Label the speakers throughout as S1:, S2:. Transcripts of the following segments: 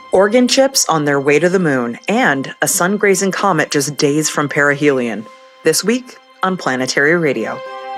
S1: Organ chips on their way to the moon, and a sun-grazing comet just days from perihelion. This week on Planetary Radio.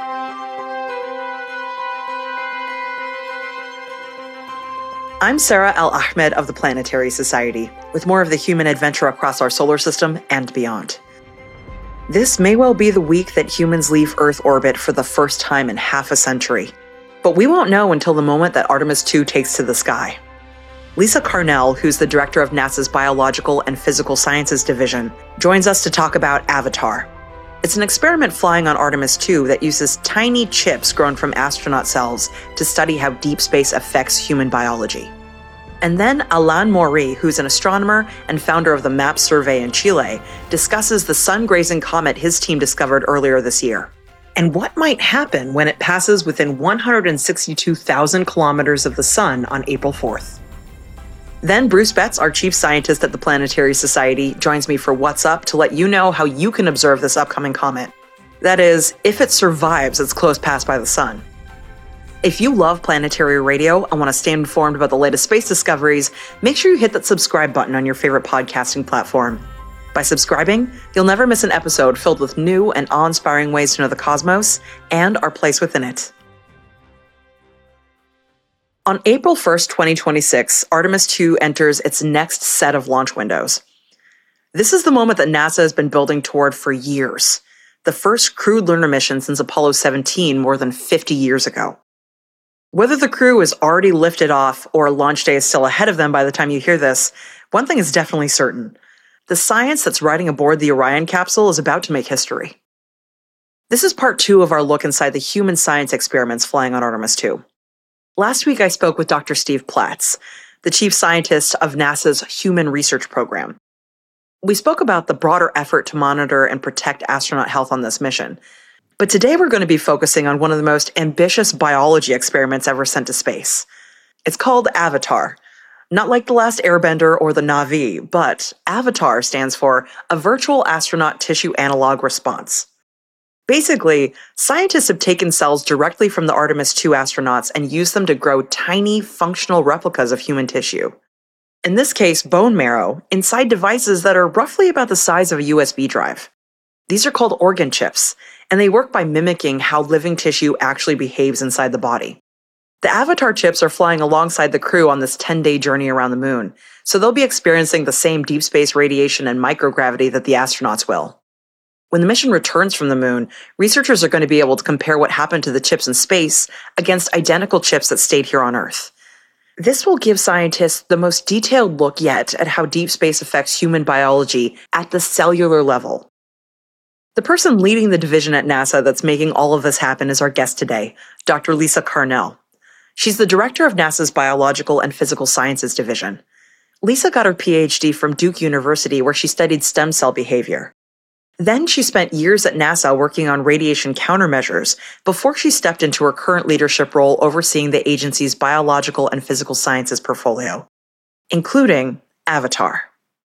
S1: I'm Sarah Al-Ahmed of the Planetary Society, with more of the human adventure across our solar system and beyond. This may well be the week that humans leave Earth orbit for the first time in half a century, but we won't know until the moment that Artemis II takes to the sky. Lisa Carnell, who's the director of NASA's Biological and Physical Sciences Division, joins us to talk about AVATAR. It's an experiment flying on Artemis II that uses tiny chips grown from astronaut cells to study how deep space affects human biology. And then Alan Maury, who's an astronomer and founder of the MAPS survey in Chile, discusses the sun-grazing comet his team discovered earlier this year, and what might happen when it passes within 162,000 kilometers of the sun on April 4th. Then Bruce Betts, our chief scientist at the Planetary Society, joins me for What's Up to let you know how you can observe this upcoming comet. That is, if it survives its close pass by the sun. If you love Planetary Radio and want to stay informed about the latest space discoveries, make sure you hit that subscribe button on your favorite podcasting platform. By subscribing, you'll never miss an episode filled with new and awe-inspiring ways to know the cosmos and our place within it. On April 1st, 2026, Artemis II enters its next set of launch windows. This is the moment that NASA has been building toward for years, the first crewed lunar mission since Apollo 17 more than 50 years ago. Whether the crew is already lifted off or launch day is still ahead of them by the time you hear this, one thing is definitely certain. The science that's riding aboard the Orion capsule is about to make history. This is part 2 of our look inside the human science experiments flying on Artemis II. Last week, I spoke with Dr. Steve Platts, the chief scientist of NASA's Human Research Program. We spoke about the broader effort to monitor and protect astronaut health on this mission. But today we're going to be focusing on one of the most ambitious biology experiments ever sent to space. It's called AVATAR. Not like The Last Airbender or the Na'vi, but AVATAR stands for a Virtual Astronaut Tissue Analog Response. Basically, scientists have taken cells directly from the Artemis II astronauts and used them to grow tiny, functional replicas of human tissue. In this case, bone marrow, inside devices that are roughly about the size of a USB drive. These are called organ chips, and they work by mimicking how living tissue actually behaves inside the body. The AVATAR chips are flying alongside the crew on this 10-day journey around the moon, so they'll be experiencing the same deep space radiation and microgravity that the astronauts will. When the mission returns from the moon, researchers are going to be able to compare what happened to the chips in space against identical chips that stayed here on Earth. This will give scientists the most detailed look yet at how deep space affects human biology at the cellular level. The person leading the division at NASA that's making all of this happen is our guest today, Dr. Lisa Carnell. She's the director of NASA's Biological and Physical Sciences Division. Lisa got her PhD from Duke University, where she studied stem cell behavior. Then she spent years at NASA working on radiation countermeasures before she stepped into her current leadership role overseeing the agency's biological and physical sciences portfolio, including AVATAR.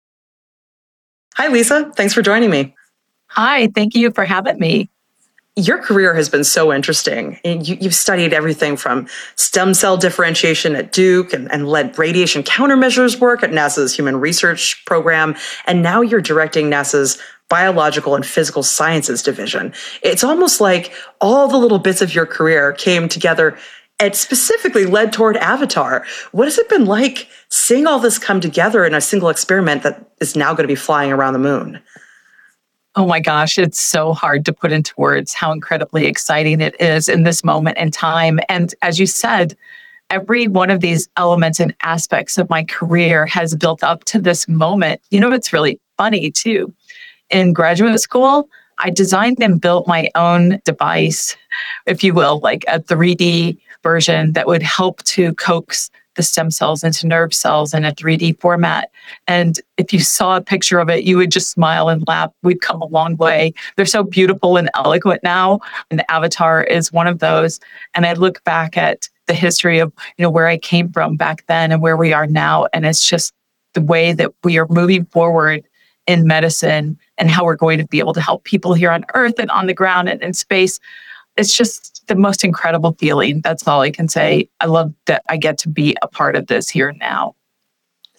S1: Hi, Lisa. Thanks for joining me.
S2: Hi, thank you for having me.
S1: Your career has been so interesting. You've studied everything from stem cell differentiation at Duke and led radiation countermeasures work at NASA's Human Research Program, and now you're directing NASA's Biological and Physical Sciences Division. It's almost like all the little bits of your career came together and specifically led toward AVATAR. What has it been like seeing all this come together in a single experiment that is now going to be flying around the moon?
S2: Oh my gosh, it's so hard to put into words how incredibly exciting it is in this moment in time. And as you said, every one of these elements and aspects of my career has built up to this moment. You know, it's really funny too. In graduate school, I designed and built my own device, if you will, like a 3D version that would help to coax the stem cells into nerve cells in a 3D format. And if you saw a picture of it, you would just smile and laugh. We've come a long way. They're so beautiful and eloquent now. And AVATAR is one of those. And I look back at the history of, where I came from back then and where we are now. And it's just the way that we are moving forward in medicine and how we're going to be able to help people here on Earth and on the ground and in space. It's just the most incredible feeling. That's all I can say. I love that I get to be a part of this here now.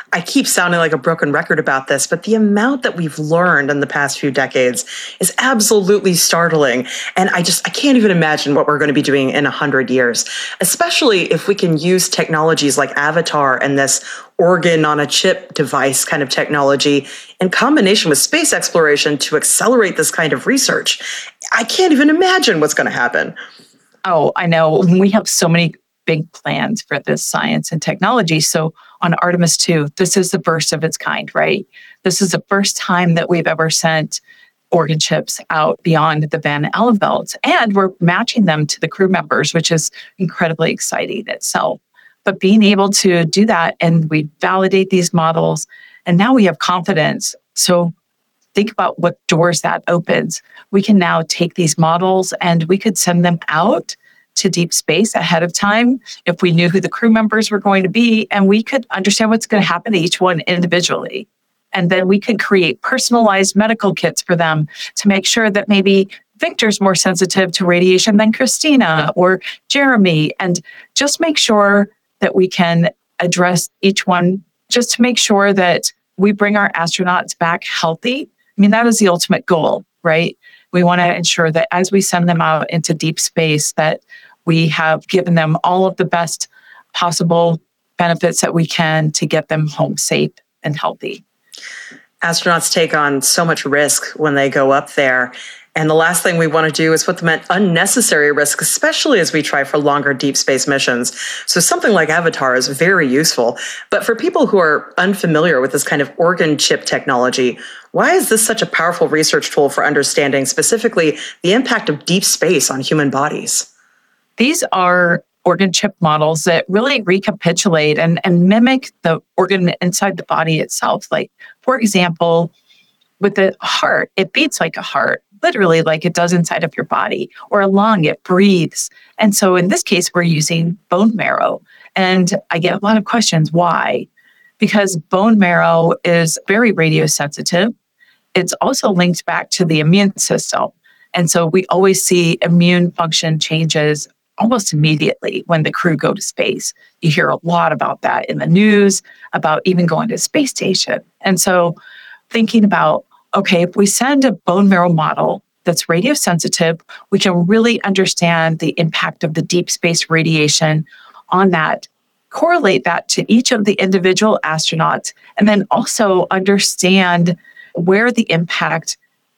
S1: I keep sounding like a broken record about this, but the amount that we've learned in the past few decades is absolutely startling. And I can't even imagine what we're going to be doing in 100 years, especially if we can use technologies like Avatar and this organ on a chip device kind of technology in combination with space exploration to accelerate this kind of research. I can't even imagine what's going to happen.
S2: Oh, I know. We have so many big plans for this science and technology. So on Artemis 2, this is the first of its kind, right? This is the first time that we've ever sent organ chips out beyond the Van Allen belt. And we're matching them to the crew members, which is incredibly exciting itself. But being able to do that, and we validate these models, and now we have confidence. So think about what doors that opens. We can now take these models and we could send them out to deep space ahead of time if we knew who the crew members were going to be, and we could understand what's going to happen to each one individually. And then we could create personalized medical kits for them to make sure that maybe Victor's more sensitive to radiation than Christina or Jeremy, and just make sure that we can address each one just to make sure that we bring our astronauts back healthy. I mean, that is the ultimate goal, right? We want to ensure that as we send them out into deep space, that we have given them all of the best possible benefits that we can to get them home safe and healthy.
S1: Astronauts take on so much risk when they go up there. And the last thing we want to do is put them at unnecessary risk, especially as we try for longer deep space missions. So something like Avatar is very useful. But for people who are unfamiliar with this kind of organ chip technology, why is this such a powerful research tool for understanding specifically the impact of deep space on human bodies?
S2: These are organ chip models that really recapitulate and mimic the organ inside the body itself. Like, for example, with the heart, it beats like a heart, literally like it does inside of your body, or a lung, it breathes. And so in this case, we're using bone marrow. And I get a lot of questions. Why? Because bone marrow is very radiosensitive. It's also linked back to the immune system. And so we always see immune function changes almost immediately when the crew go to space. You hear a lot about that in the news, about even going to the space station. And so thinking about, okay, if we send a bone marrow model that's radiosensitive, we can really understand the impact of the deep space radiation on that, correlate that to each of the individual astronauts, and then also understand where the impact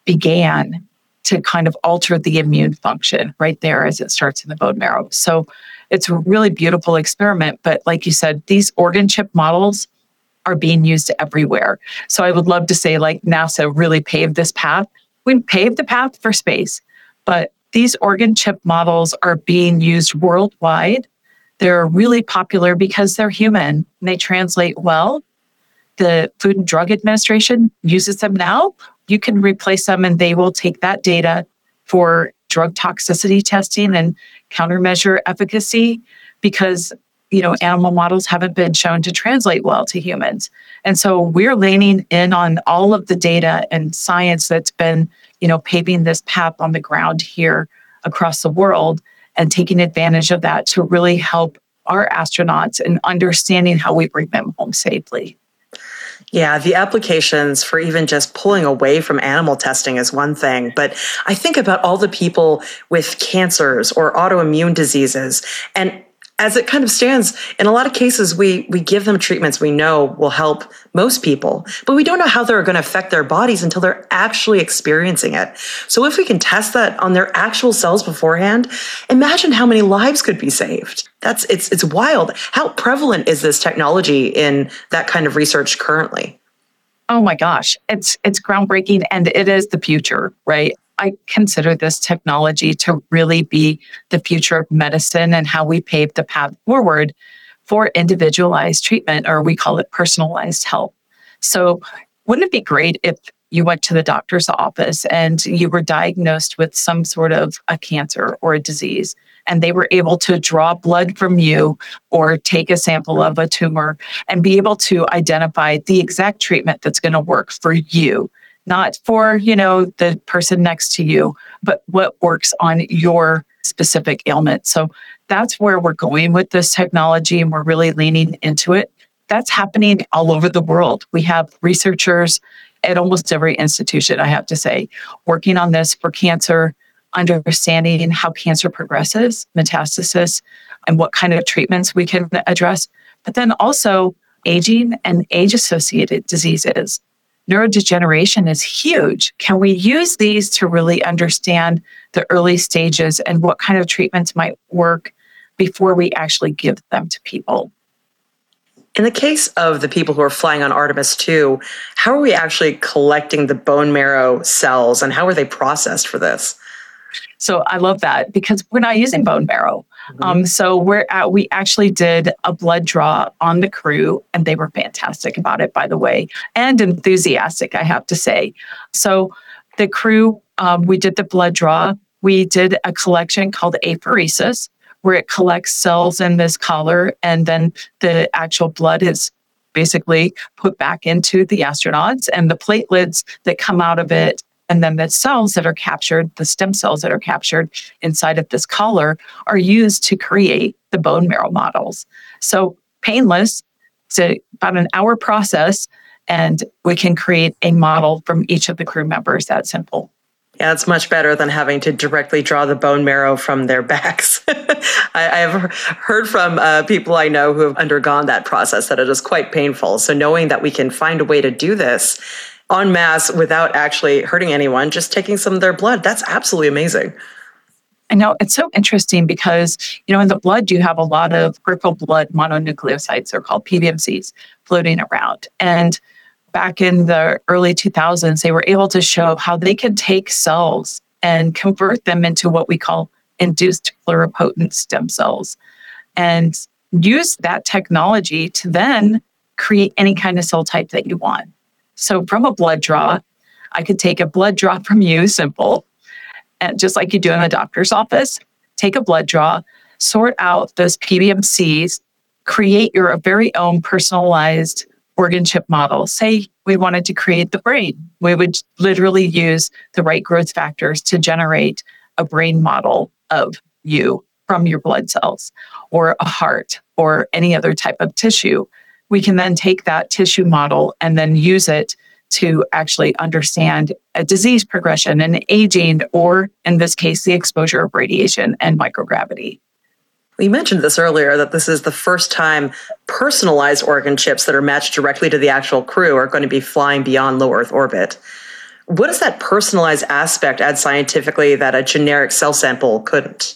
S2: began to kind of alter the immune function right there as it starts in the bone marrow. So it's a really beautiful experiment. But like you said, these organ chip models are being used everywhere. So I would love to say, like, NASA really paved this path. We paved the path for space, but these organ chip models are being used worldwide. They're really popular because they're human and they translate well. The Food and Drug Administration uses them now. You can replace them and they will take that data for drug toxicity testing and countermeasure efficacy because, animal models haven't been shown to translate well to humans. And so we're leaning in on all of the data and science that's been, paving this path on the ground here across the world and taking advantage of that to really help our astronauts in understanding how we bring them home safely.
S1: Yeah, the applications for even just pulling away from animal testing is one thing, but I think about all the people with cancers or autoimmune diseases. And as it kind of stands, in a lot of cases, we give them treatments we know will help most people, but we don't know how they're going to affect their bodies until they're actually experiencing it. So if we can test that on their actual cells beforehand, imagine how many lives could be saved. It's wild. How prevalent is this technology in that kind of research currently?
S2: Oh my gosh, it's groundbreaking and it is the future, right? I consider this technology to really be the future of medicine and how we pave the path forward for individualized treatment, or we call it personalized health. So wouldn't it be great if you went to the doctor's office and you were diagnosed with some sort of a cancer or a disease, and they were able to draw blood from you or take a sample of a tumor and be able to identify the exact treatment that's going to work for you, not for, the person next to you, but what works on your specific ailment. So that's where we're going with this technology, and we're really leaning into it. that's happening all over the world. We have researchers at almost every institution, I have to say, working on this for cancer, understanding how cancer progresses, metastasis, and what kind of treatments we can address. But then also aging and age-associated diseases. Neurodegeneration is huge. Can we use these to really understand the early stages and what kind of treatments might work before we actually give them to people?
S1: In the case of the people who are flying on Artemis 2, how are we actually collecting the bone marrow cells and how are they processed for this?
S2: So I love that because we're not using bone marrow. So we actually did a blood draw on the crew, and they were fantastic about it, by the way, and enthusiastic, I have to say. So the crew, we did the blood draw. We did a collection called apheresis, where it collects cells in this collar, and then the actual blood is basically put back into the astronauts, and the platelets that come out of it, and then the cells that are captured, the stem cells that are captured inside of this collar, are used to create the bone marrow models. So painless. It's about an hour process, and we can create a model from each of the crew members. That simple.
S1: Yeah, it's much better than having to directly draw the bone marrow from their backs. I have heard from people I know who have undergone that process that it is quite painful. So knowing that we can find a way to do this en masse without actually hurting anyone, just taking some of their blood, that's absolutely amazing.
S2: I know it's so interesting because, in the blood, you have a lot of peripheral blood mononucleotides, they're called PBMCs, floating around. And back in the early 2000s, they were able to show how they could take cells and convert them into what we call induced pluripotent stem cells and use that technology to then create any kind of cell type that you want. So from a blood draw, I could take a blood draw from you, simple, and just like you do in the doctor's office, take a blood draw, sort out those PBMCs, create your very own personalized organ chip model. Say we wanted to create the brain. We would literally use the right growth factors to generate a brain model of you from your blood cells, or a heart, or any other type of tissue. We can then take that tissue model and then use it to actually understand a disease progression and aging, or in this case, the exposure of radiation and microgravity.
S1: You mentioned this earlier, that this is the first time personalized organ chips that are matched directly to the actual crew are going to be flying beyond low Earth orbit. What does that personalized aspect add scientifically that a generic cell sample couldn't?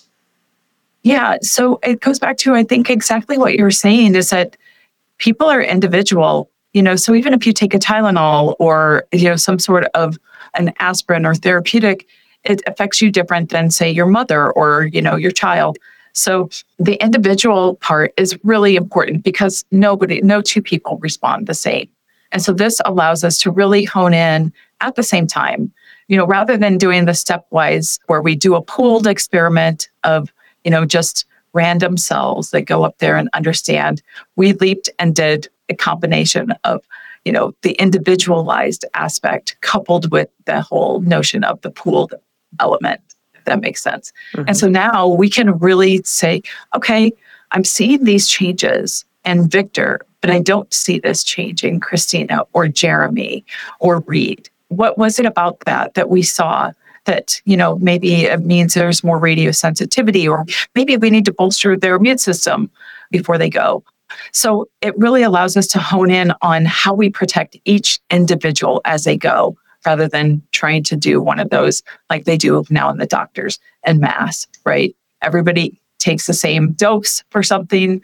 S2: Yeah, so it goes back to, I think, exactly what you're saying is that people are individual, so even if you take a Tylenol or, some sort of an aspirin or therapeutic, it affects you different than, say, your mother or, your child. So the individual part is really important because no two people respond the same. And so this allows us to really hone in at the same time, rather than doing the stepwise where we do a pooled experiment of, just random cells that go up there and understand. We leaped and did a combination of, the individualized aspect coupled with the whole notion of the pooled element, if that makes sense. Mm-hmm. And so now we can really say, okay, I'm seeing these changes in Victor, but I don't see this change in Christina or Jeremy or Reed. What was it about that we saw that, maybe it means there's more radiosensitivity, or maybe we need to bolster their immune system before they go. So it really allows us to hone in on how we protect each individual as they go, rather than trying to do one of those like they do now in the doctors en masse, right? Everybody takes the same dose for something.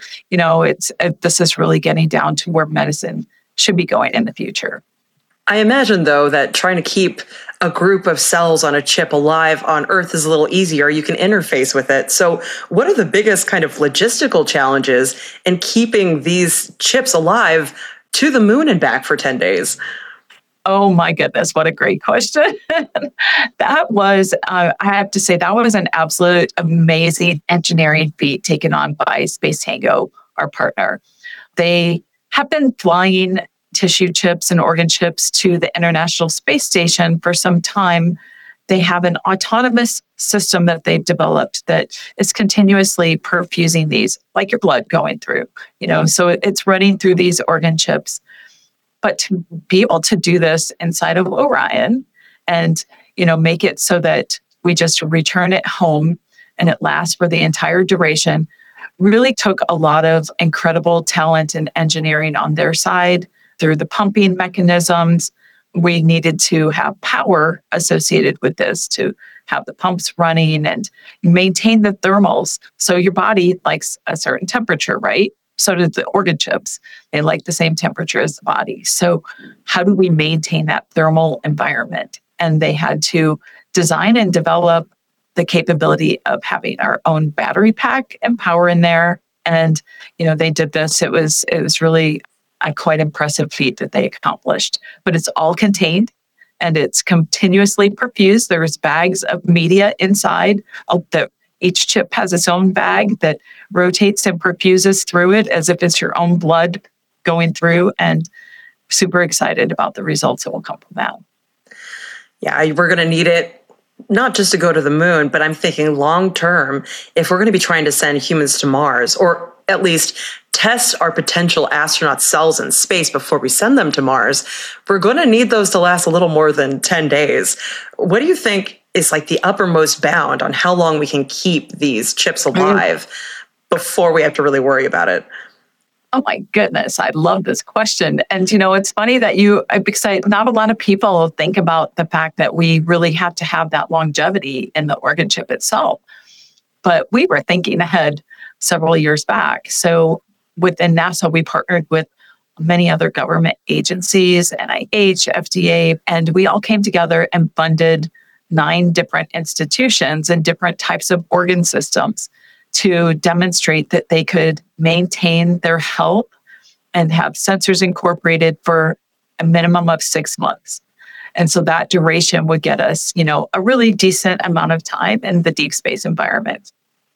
S2: This is really getting down to where medicine should be going in the future.
S1: I imagine, though, that trying to keep a group of cells on a chip alive on Earth is a little easier. You can interface with it. So what are the biggest kind of logistical challenges in keeping these chips alive to the moon and back for 10 days?
S2: Oh my goodness, what a great question. That was, I have to say, that was an absolute amazing engineering feat taken on by Space Tango, our partner. They have been flying tissue chips and organ chips to the International Space Station for some time. they have an autonomous system that they've developed that is continuously perfusing these, like your blood going through, so it's running through these organ chips. But to be able to do this inside of Orion and, make it so that we just return it home and it lasts for the entire duration really took a lot of incredible talent and engineering on their side through the pumping mechanisms. We needed to have power associated with this to have the pumps running and maintain the thermals. So your body likes a certain temperature, right? So do the organ chips. They like the same temperature as the body. So how do we maintain that thermal environment? And they had to design and develop the capability of having our own battery pack and power in there. And, they did this. It was really a quite impressive feat that they accomplished. But it's all contained and it's continuously perfused. There's bags of media inside. Each chip has its own bag that rotates and perfuses through it as if it's your own blood going through. And super excited about the results that will come from that.
S1: Yeah, we're going to need it. Not just to go to the moon, but I'm thinking long term, if we're going to be trying to send humans to Mars, or at least test our potential astronaut cells in space before we send them to Mars, we're going to need those to last a little more than 10 days. What do you think is like the uppermost bound on how long we can keep these chips alive before we have to really worry about it?
S2: Oh my goodness, I love this question. And it's funny that because not a lot of people think about the fact that we really have to have that longevity in the organ chip itself. But we were thinking ahead several years back. So within NASA, we partnered with many other government agencies, NIH, FDA, and we all came together and funded 9 different institutions and different types of organ systems to demonstrate that they could maintain their health and have sensors incorporated for a minimum of 6 months. And so that duration would get us, a really decent amount of time in the deep space environment.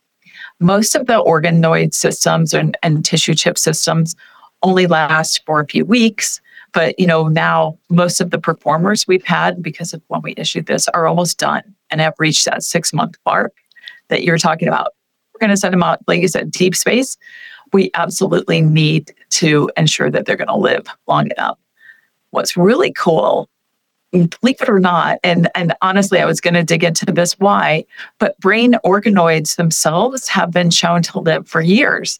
S2: Most of the organoid systems and tissue chip systems only last for a few weeks. But, now most of the performers we've had, because of when we issued this, are almost done and have reached that 6-month mark that you're talking about. We're going to send them out, like you said, deep space. We absolutely need to ensure that they're going to live long enough. What's really cool, believe it or not, and honestly, I was going to dig into this why, but brain organoids themselves have been shown to live for years,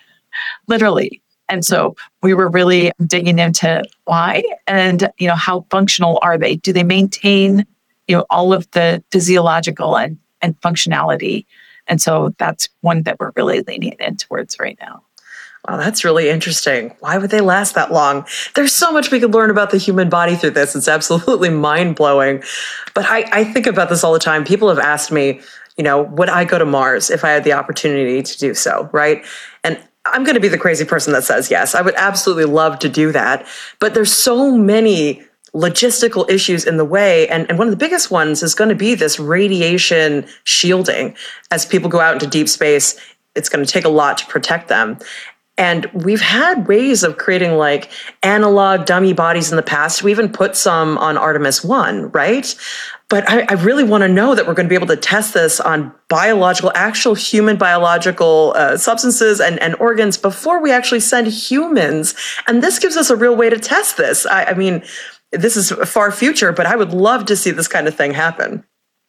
S2: literally. And so we were really digging into why and, how functional are they? Do they maintain, all of the physiological and functionality? And so that's one that we're really leaning in towards right now.
S1: Wow, that's really interesting. Why would they last that long? There's so much we could learn about the human body through this. It's absolutely mind-blowing. But I think about this all the time. People have asked me, would I go to Mars if I had the opportunity to do so, right? And I'm going to be the crazy person that says yes. I would absolutely love to do that. But there's so many logistical issues in the way. And one of the biggest ones is going to be this radiation shielding. As people go out into deep space, it's going to take a lot to protect them. And we've had ways of creating like analog dummy bodies in the past. We even put some on Artemis 1, right? But I really want to know that we're going to be able to test this on actual human biological substances and organs before we actually send humans. And this gives us a real way to test this. I mean, this is far future, but I would love to see this kind of thing happen.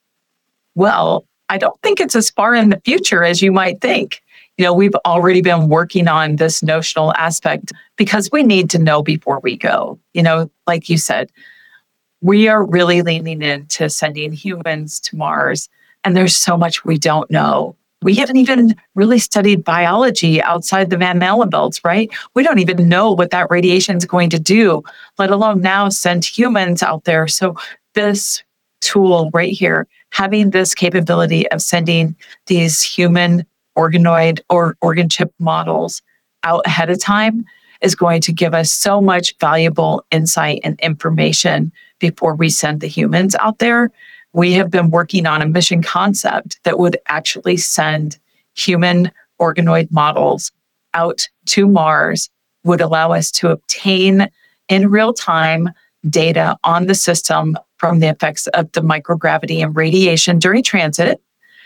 S2: Well, I don't think it's as far in the future as you might think. We've already been working on this notional aspect because we need to know before we go. Like you said, we are really leaning into sending humans to Mars, and there's so much we don't know. We haven't even really studied biology outside the Van Allen belts, right? We don't even know what that radiation is going to do, let alone now send humans out there. So this tool right here, having this capability of sending these human organoid or organ chip models out ahead of time is going to give us so much valuable insight and information before we send the humans out there. We have been working on a mission concept that would actually send human organoid models out to Mars, would allow us to obtain in real time data on the system from the effects of the microgravity and radiation during transit.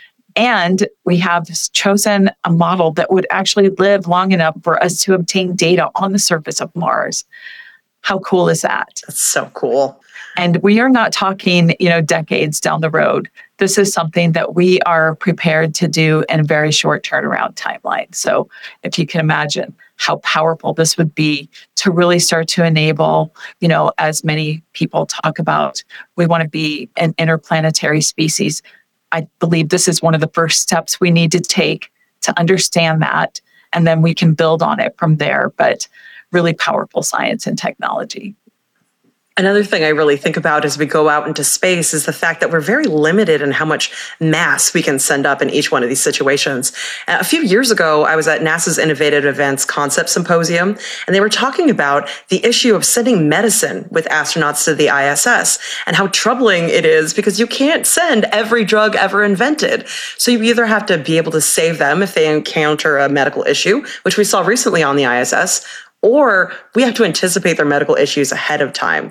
S2: And we have chosen a model that would actually live long enough for us to obtain data on the surface of Mars. How cool is that?
S1: That's so cool.
S2: And we are not talking, decades down the road. This is something that we are prepared to do in a very short turnaround timeline. So if you can imagine how powerful this would be to really start to enable, as many people talk about, we want to be an interplanetary species. I believe this is one of the first steps we need to take to understand that, and then we can build on it from there. But really powerful science and technology.
S1: Another thing I really think about as we go out into space is the fact that we're very limited in how much mass we can send up in each one of these situations. A few years ago, I was at NASA's Innovative Events Concept Symposium, and they were talking about the issue of sending medicine with astronauts to the ISS and how troubling it is because you can't send every drug ever invented. So you either have to be able to save them if they encounter a medical issue, which we saw recently on the ISS, or we have to anticipate their medical issues ahead of time.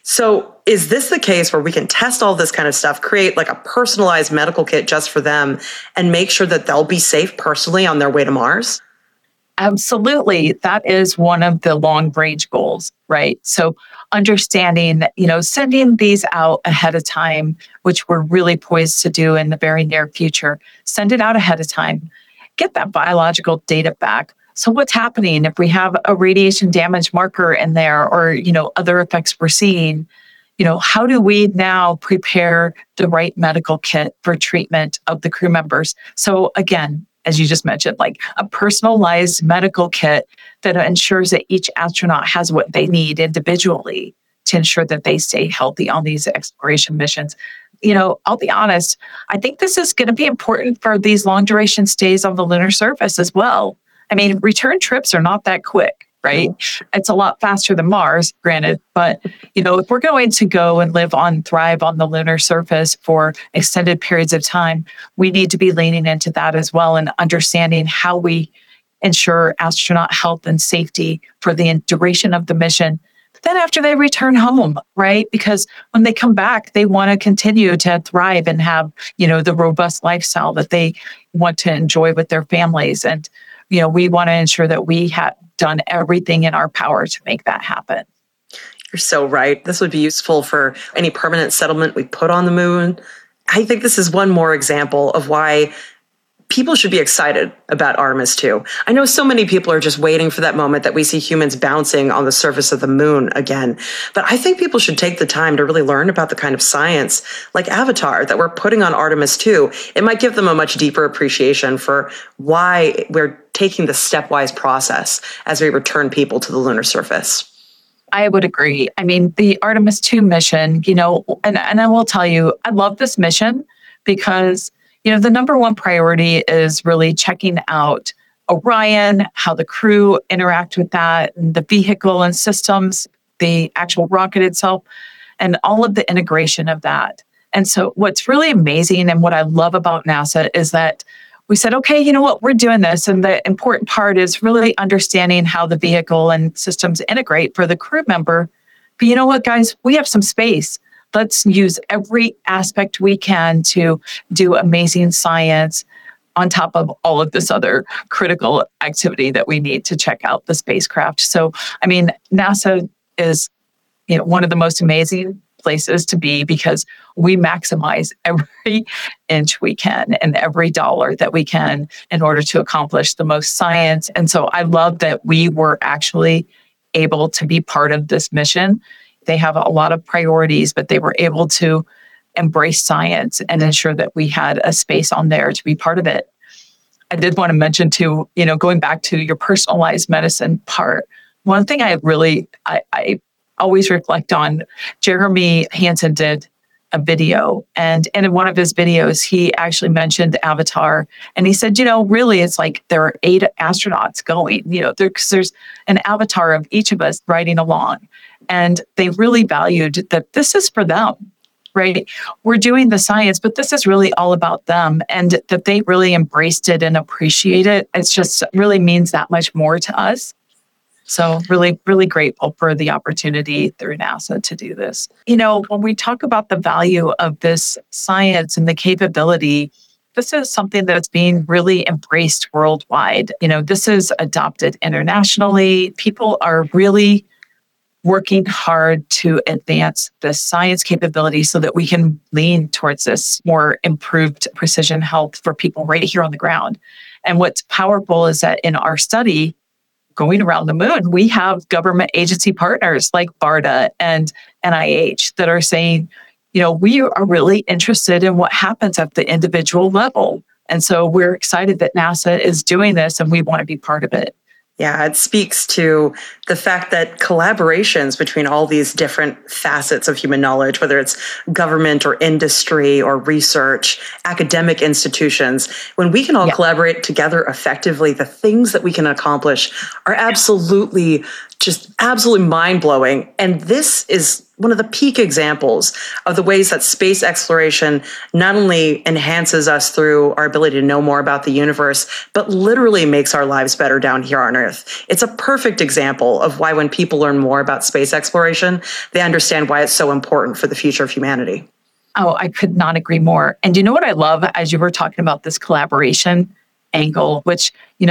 S1: So is this the case where we can test all this kind of stuff, create like a personalized medical kit just for them, and make sure that they'll be safe personally on their way to Mars?
S2: Absolutely. That is one of the long range goals, right? So understanding that, sending these out ahead of time, which we're really poised to do in the very near future, send it out ahead of time, get that biological data back. So what's happening if we have a radiation damage marker in there or, other effects we're seeing, how do we now prepare the right medical kit for treatment of the crew members? So again, as you just mentioned, like a personalized medical kit that ensures that each astronaut has what they need individually to ensure that they stay healthy on these exploration missions. I'll be honest, I think this is going to be important for these long duration stays on the lunar surface as well. I mean, return trips are not that quick, right? It's a lot faster than Mars, granted. But, if we're going to go and thrive on the lunar surface for extended periods of time, we need to be leaning into that as well and understanding how we ensure astronaut health and safety for the duration of the mission. But then after they return home, right? Because when they come back, they want to continue to thrive and have, the robust lifestyle that they want to enjoy with their families. And we want to ensure that we have done everything in our power to make that happen.
S1: You're so right. This would be useful for any permanent settlement we put on the moon. I think this is one more example of why people should be excited about Artemis 2. I know so many people are just waiting for that moment that we see humans bouncing on the surface of the moon again. But I think people should take the time to really learn about the kind of science like Avatar that we're putting on Artemis 2. It might give them a much deeper appreciation for why we're taking the stepwise process as we return people to the lunar surface.
S2: I would agree. I mean, the Artemis 2 mission, and I will tell you, I love this mission because the number one priority is really checking out Orion, how the crew interact with that, and the vehicle and systems, the actual rocket itself, and all of the integration of that. And so what's really amazing and what I love about NASA is that we said, okay, you know what, we're doing this. And the important part is really understanding how the vehicle and systems integrate for the crew member. But you know what, guys, we have some space. Let's use every aspect we can to do amazing science on top of all of this other critical activity that we need to check out the spacecraft. So, I mean, NASA is, one of the most amazing places to be because we maximize every inch we can and every dollar that we can in order to accomplish the most science. And so I love that we were actually able to be part of this mission. They have a lot of priorities, but they were able to embrace science and ensure that we had a space on there to be part of it. I did want to mention too, going back to your personalized medicine part, one thing I always reflect on, Jeremy Hansen did a video, and in one of his videos, he actually mentioned Avatar, and he said, really, it's like there are 8 astronauts going, there's an avatar of each of us riding along. And they really valued that this is for them, right? We're doing the science, but this is really all about them, and that they really embraced it and appreciate it. It's just really means that much more to us. So really, really grateful for the opportunity through NASA to do this. When we talk about the value of this science and the capability, this is something that's being really embraced worldwide. This is adopted internationally. People are really working hard to advance the science capability so that we can lean towards this more improved precision health for people right here on the ground. And what's powerful is that in our study, going around the moon, we have government agency partners like BARDA and NIH that are saying, we are really interested in what happens at the individual level. And so we're excited that NASA is doing this and we want to be part of it.
S1: Yeah, it speaks to the fact that collaborations between all these different facets of human knowledge, whether it's government or industry or research, academic institutions, when we can all collaborate together effectively, the things that we can accomplish are absolutely mind-blowing. And this is one of the peak examples of the ways that space exploration not only enhances us through our ability to know more about the universe, but literally makes our lives better down here on Earth. It's a perfect example of why when people learn more about space exploration, they understand why it's so important for the future of humanity.
S2: Oh, I could not agree more. And you know what I love as you were talking about this collaboration angle, which,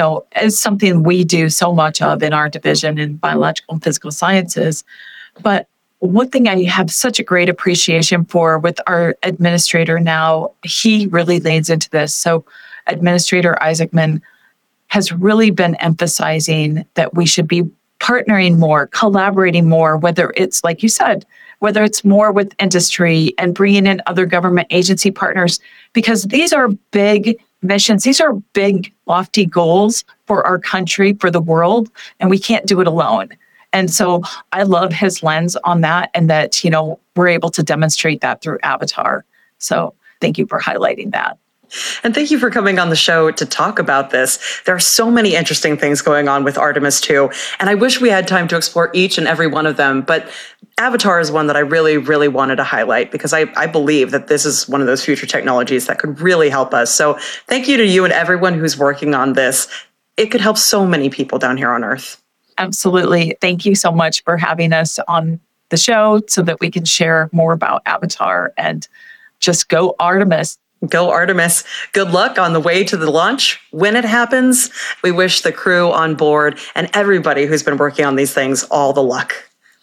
S2: is something we do so much of in our division in biological and physical sciences. But one thing I have such a great appreciation for with our administrator now, he really leans into this. So Administrator Isaacman has really been emphasizing that we should be partnering more, collaborating more, whether it's, like you said, whether it's more with industry and bringing in other government agency partners, because these are big missions. These are big, lofty goals for our country, for the world, and we can't do it alone. And so I love his lens on that and that, we're able to demonstrate that through Avatar. So thank you for highlighting that.
S1: And thank you for coming on the show to talk about this. There are so many interesting things going on with Artemis 2, and I wish we had time to explore each and every one of them. But Avatar is one that I really, really wanted to highlight because I believe that this is one of those future technologies that could really help us. So thank you to you and everyone who's working on this. It could help so many people down here on Earth.
S2: Absolutely. Thank you so much for having us on the show so that we can share more about Avatar and just go Artemis.
S1: Go Artemis. Good luck on the way to the launch. When it happens, we wish the crew on board and everybody who's been working on these things all the luck.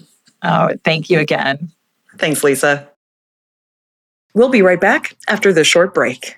S2: Oh, thank you again.
S1: Thanks, Lisa. We'll be right back after this short break.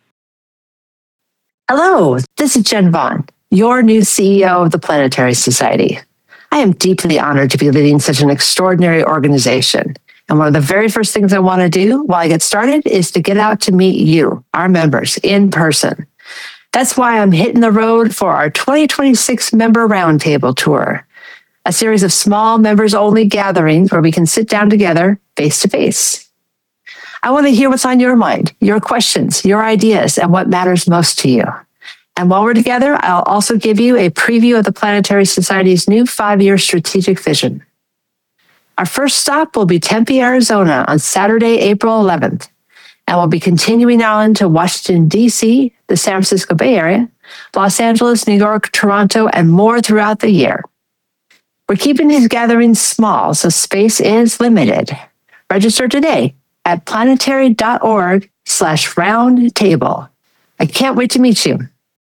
S3: Hello, this is Jen Vaughn, your new CEO of the Planetary Society. I am deeply honored to be leading such an extraordinary organization. And one of the very first things I want to do while I get started is to get out to meet you, our members, in person. That's why I'm hitting the road for our 2026 Member Roundtable Tour, a series of small members-only gatherings where we can sit down together face-to-face. I want to hear what's on your mind, your questions, your ideas, and what matters most to you. And while we're together, I'll also give you a preview of the Planetary Society's new 5-year strategic vision. Our first stop will be Tempe, Arizona on Saturday, April 11th. And we'll be continuing on to Washington, D.C., the San Francisco Bay Area, Los Angeles, New York, Toronto, and more throughout the year. We're keeping these gatherings small, so space is limited. Register today at planetary.org/roundtable. I can't wait to meet you.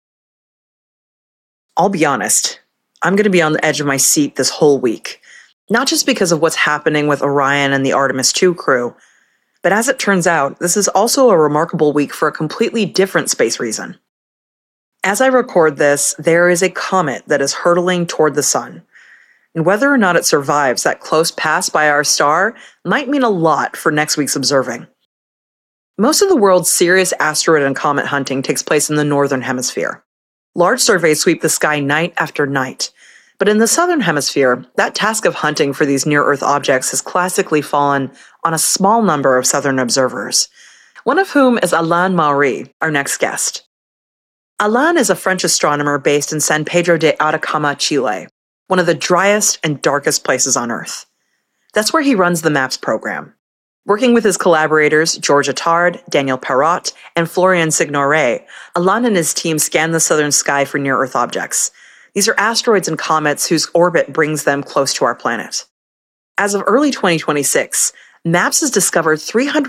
S1: I'll be honest, I'm going to be on the edge of my seat this whole week. Not just because of what's happening with Orion and the Artemis 2 crew, but as it turns out, this is also a remarkable week for a completely different space reason. As I record this, there is a comet that is hurtling toward the sun. And whether or not it survives that close pass by our star might mean a lot for next week's observing. Most of the world's serious asteroid and comet hunting takes place in the northern hemisphere. Large surveys sweep the sky night after night. But in the southern hemisphere, that task of hunting for these near-Earth objects has classically fallen on a small number of southern observers, one of whom is Alain Maury, our next guest. Alain is a French astronomer based in San Pedro de Atacama, Chile, one of the driest and darkest places on Earth. That's where he runs the MAPS program. Working with his collaborators, George Attard, Daniel Perrot, and Florian Signoret, Alain and his team scan the southern sky for near-Earth objects. These are asteroids and comets whose orbit brings them close to our planet. As of early 2026, MAPS has discovered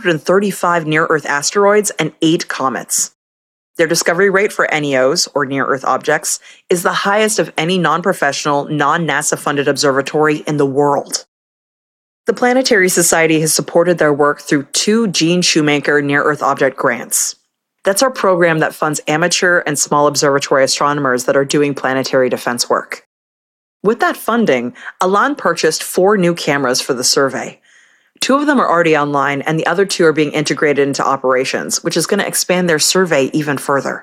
S1: 335 near-Earth asteroids and 8 comets. Their discovery rate for NEOs, or near-Earth objects, is the highest of any non-professional, non-NASA-funded observatory in the world. The Planetary Society has supported their work through 2 Gene Shoemaker Near-Earth Object grants. That's our program that funds amateur and small observatory astronomers that are doing planetary defense work. With that funding, Alan purchased 4 new cameras for the survey. 2 of them are already online, and the other 2 are being integrated into operations, which is going to expand their survey even further.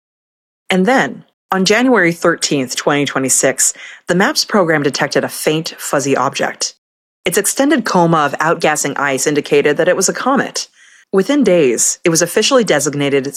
S1: And then, on January 13th, 2026, the MAPS program detected a faint, fuzzy object. Its extended coma of outgassing ice indicated that it was a comet. Within days, it was officially designated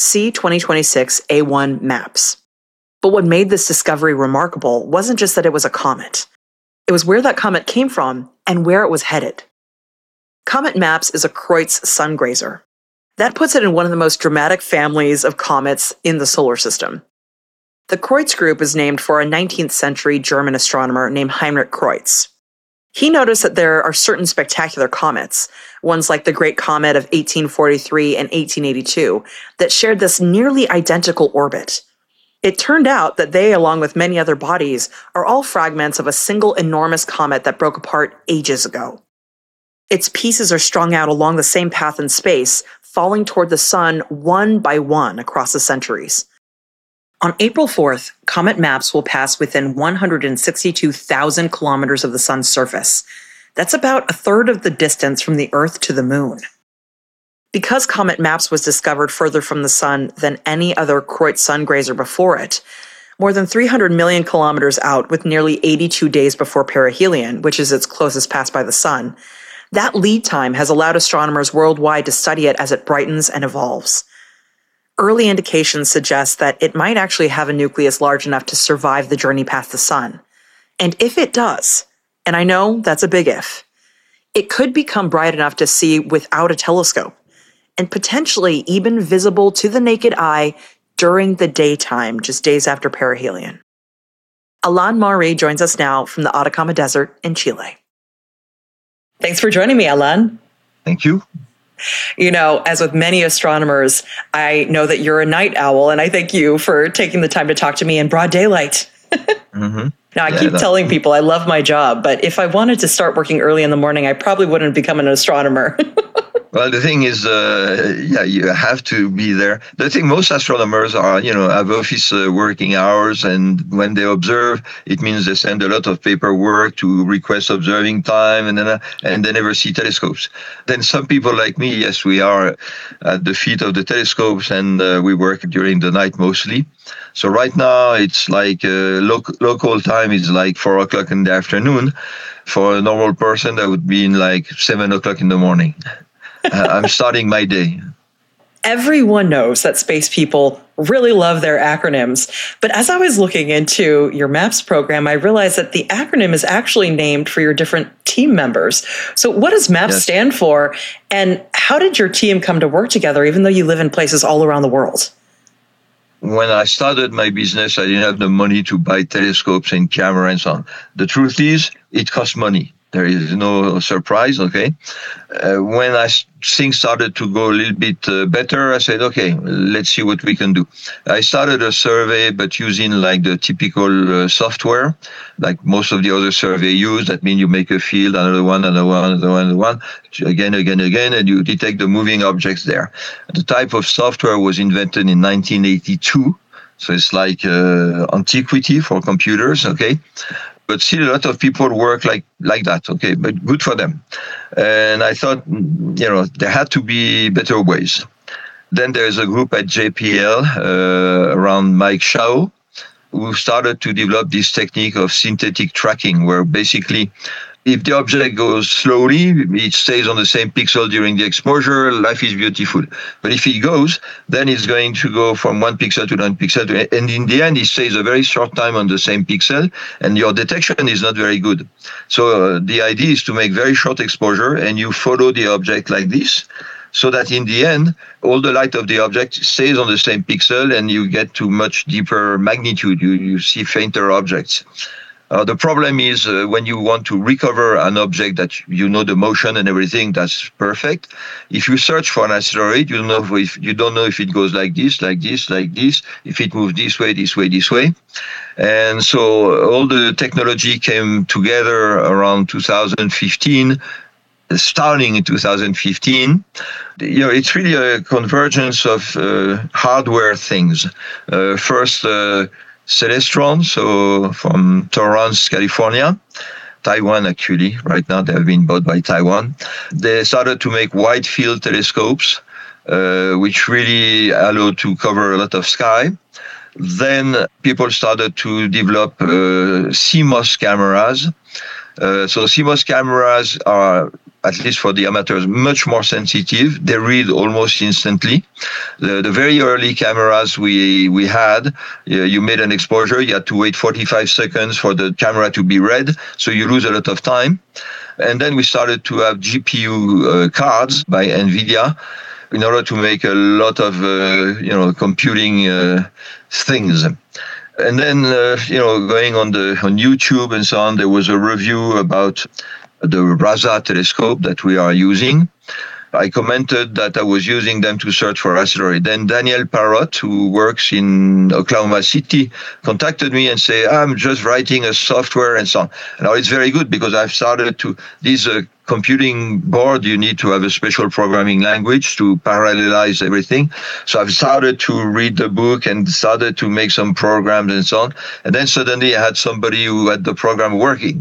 S1: C-2026-A1 MAPS. But what made this discovery remarkable wasn't just that it was a comet. It was where that comet came from and where it was headed. Comet MAPS is a Kreutz sungrazer. That puts it in one of the most dramatic families of comets in the solar system. The Kreutz group is named for a 19th century German astronomer named Heinrich Kreutz. He noticed that there are certain spectacular comets, ones like the Great Comet of 1843 and 1882, that shared this nearly identical orbit. It turned out that they, along with many other bodies, are all fragments of a single enormous comet that broke apart ages ago. Its pieces are strung out along the same path in space, falling toward the sun one by one across the centuries. On April 4th, Comet MAPS will pass within 162,000 kilometers of the sun's surface. That's about a third of the distance from the Earth to the moon. Because Comet MAPS was discovered further from the sun than any other Kreutz sungrazer before it, more than 300 million kilometers out with nearly 82 days before perihelion, which is its closest pass by the sun, that lead time has allowed astronomers worldwide to study it as it brightens and evolves. Early indications suggest that it might actually have a nucleus large enough to survive the journey past the sun. And if it does, and I know that's a big if, it could become bright enough to see without a telescope, and potentially even visible to the naked eye during the daytime, just days after perihelion. Alan Maury joins us now from the Atacama Desert in Chile. Thanks for joining me, Alan.
S4: Thank you.
S1: You know, as with many astronomers, I know that you're a night owl, and I thank you for taking the time to talk to me in broad daylight.
S4: Mm-hmm.
S1: Now, I keep telling people I love my job, but if I wanted to start working early in the morning, I probably wouldn't become an astronomer.
S4: Well, the thing is, you have to be there. The thing, most astronomers are, have office working hours, and when they observe, it means they send a lot of paperwork to request observing time, and they never see telescopes. Then some people like me, yes, we are at the feet of the telescopes, and we work during the night mostly. So right now, it's like local time is like 4 o'clock in the afternoon. For a normal person, that would be in like 7 o'clock in the morning. I'm starting my day.
S1: Everyone knows that space people really love their acronyms. But as I was looking into your MAPS program, I realized that the acronym is actually named for your different team members. So what does MAPS stand for? And how did your team come to work together, even though you live in places all around the world?
S4: When I started my business, I didn't have the money to buy telescopes and camera and so on. The truth is, it costs money. There is no surprise, okay? When things started to go a little bit better, I said, okay, let's see what we can do. I started a survey, but using like the typical software, like most of the other survey use. That means you make a field, another one, again, and you detect the moving objects there. The type of software was invented in 1982, so it's like antiquity for computers, okay? But still a lot of people work like that, okay, but good for them. And I thought, there had to be better ways. Then there's a group at JPL around Mike Shao, who started to develop this technique of synthetic tracking, where basically if the object goes slowly, it stays on the same pixel during the exposure, life is beautiful. But if it goes, then it's going to go from one pixel to another pixel, and in the end, it stays a very short time on the same pixel, and your detection is not very good. So the idea is to make very short exposure, and you follow the object like this. so that in the end, all the light of the object stays on the same pixel and you get to much deeper magnitude. You see fainter objects. The problem is when you want to recover an object that you know the motion and everything, that's perfect. If you search for an asteroid, you don't know if it goes like this, like this, like this, if it moves this way, this way, this way. And so all the technology came together around 2015. Starting in 2015, it's really a convergence of hardware things. First, Celestron, so from Torrance, California, Taiwan actually, right now they have been bought by Taiwan. They started to make wide field telescopes, which really allow to cover a lot of sky. Then people started to develop CMOS cameras. So CMOS cameras are, at least for the amateurs, much more sensitive. They read almost instantly. The very early cameras we had, you made an exposure, you had to wait 45 seconds for the camera to be read, so you lose a lot of time. And then we started to have GPU cards by NVIDIA in order to make a lot of computing things. And then, going on YouTube and so on, there was a review about the RASA telescope that we are using. I commented that I was using them to search for asteroids. Then Daniel Parrott, who works in Oklahoma City, contacted me and said, I'm just writing a software and so on. Now, it's very good because I've started to, this computing board, you need to have a special programming language to parallelize everything. So I've started to read the book and started to make some programs and so on. And then suddenly I had somebody who had the program working.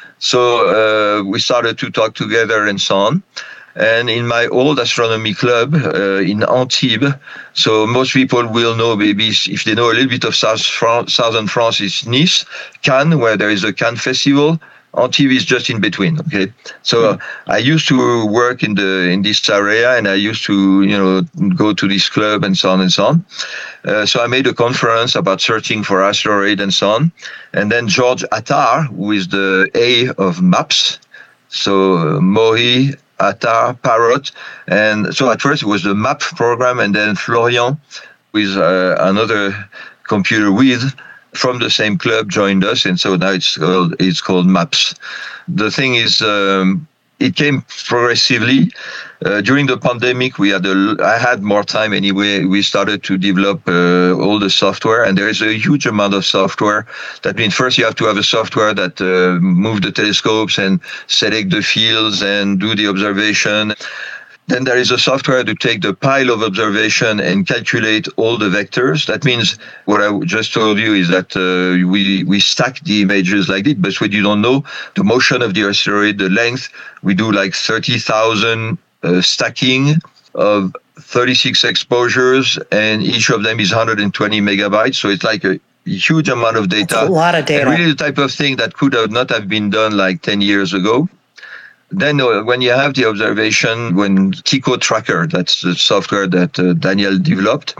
S4: So we started to talk together and so on. And in my old astronomy club in Antibes, so most people will know, maybe if they know a little bit of southern France, it's Nice, Cannes, where there is a Cannes festival. Antibes is just in between. Okay, so I used to work in this area, and I used to go to this club and so on and so on. So I made a conference about searching for asteroid and so on. And then George Attar, who is the A of MAPS, so Maury, Attar, Parrott, and so at first it was the MAP program, and then Florian with another computer with from the same club joined us, and so now it's called MAPS. The thing is, it came progressively. During the pandemic, I had more time anyway. We started to develop all the software, and there is a huge amount of software. That means first you have to have a software that move the telescopes and select the fields and do the observation. Then there is a software to take the pile of observation and calculate all the vectors. That means what I just told you is that we stack the images like this, but what you don't know, the motion of the asteroid, the length, we do like 30,000 stacking of 36 exposures, and each of them is 120 megabytes. So it's like a huge amount of data.
S1: That's a lot of data.
S4: And really the type of thing that could not have been done like 10 years ago. Then when you have the observation, when Tycho Tracker, that's the software that Daniel developed,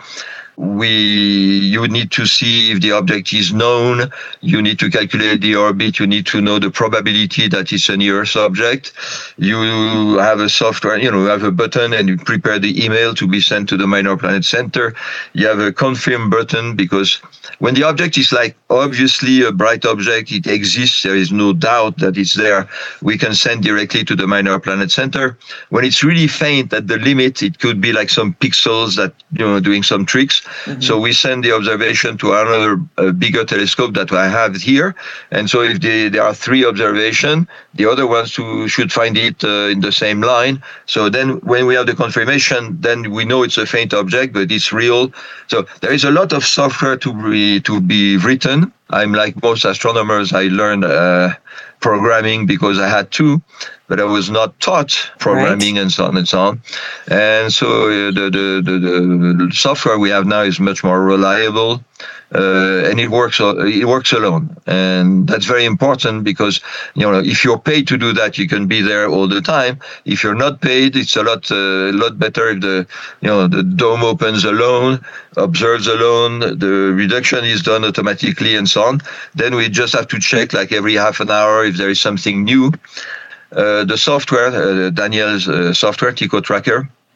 S4: you need to see if the object is known, you need to calculate the orbit, you need to know the probability that it's a near-Earth object. You have a software, you have a button and you prepare the email to be sent to the Minor Planet Center. You have a confirm button because when the object is like obviously a bright object, it exists, there is no doubt that it's there, we can send directly to the Minor Planet Center. When it's really faint at the limit, it could be like some pixels that, doing some tricks. Mm-hmm. So we send the observation to another bigger telescope that I have here. And so if there are 3 observations, the other ones should find it in the same line. So then when we have the confirmation, then we know it's a faint object, but it's real. So there is a lot of software to be written. I'm like most astronomers, I learned programming because I had to, but I was not taught programming and so on and so on. And so the software we have now is much more reliable, and it works alone. And that's very important because, if you're paid to do that, you can be there all the time. If you're not paid, it's a lot better if the dome opens alone, observes alone, the reduction is done automatically and so on. Then we just have to check like every half an hour if there is something new. The software, Daniel's software, Tycho Tracker,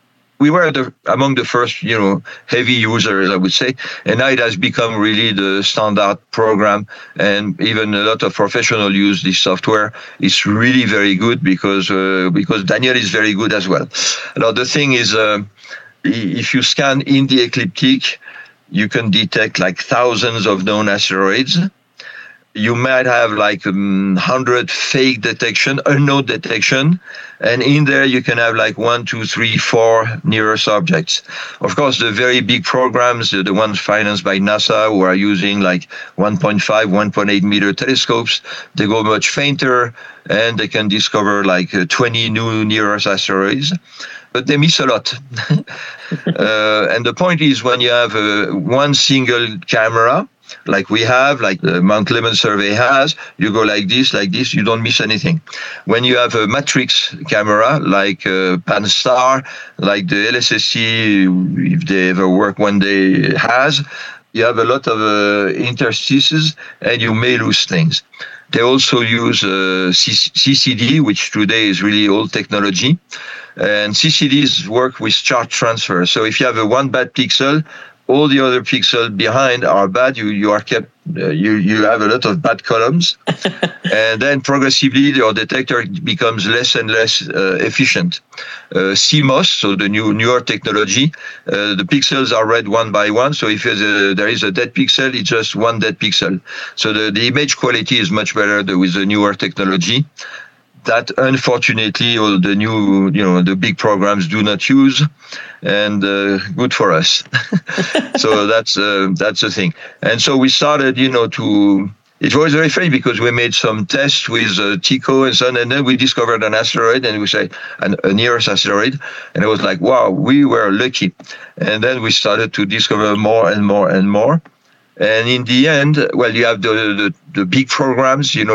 S4: we were among the first, heavy users, I would say. And now it has become really the standard program. And even a lot of professionals use this software. It's really very good because Daniel is very good as well. Now, the thing is, if you scan in the ecliptic, you can detect like thousands of known asteroids. You might have like 100 fake detection, unknown detection, and in there you can have like 1, 2, 3, 4 nearest objects. Of course, the very big programs, the ones financed by NASA, who are using like 1.5, 1.8 meter telescopes, they go much fainter, and they can discover like 20 new nearest asteroids. But they miss a lot. And the point is, when you have one single camera, like we have, like the Mount Clemens survey has, you go like this, you don't miss anything. When you have a matrix camera, like Pan-STARRS, like the LSSC, if they ever work one day, has, you have a lot of interstices, and you may lose things. They also use CCD, which today is really old technology. And CCDs work with charge transfer. So if you have one bad pixel, all the other pixels behind are bad. You are kept. You have a lot of bad columns, and then progressively your detector becomes less and less efficient. CMOS, so the newer technology, the pixels are read one by one. So if there is a dead pixel, it's just one dead pixel. So the image quality is much better with the newer technology. That unfortunately all the new, the big programs do not use, and good for us. So that's the thing. And so we started, it was very funny because we made some tests with TICO and so on, and then we discovered an asteroid, and we say a nearest asteroid, and it was like, wow, we were lucky. And then we started to discover more and more and more. And in the end, you have the big programs, so